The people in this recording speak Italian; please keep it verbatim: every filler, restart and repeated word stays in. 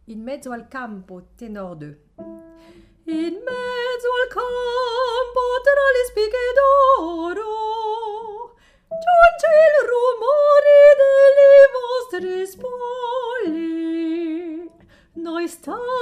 In mezzo al campo, tenor deux. In mezzo al campo, tra le spighe d'oro, giunge il rumore delle vostre spoglie. Noi stiamo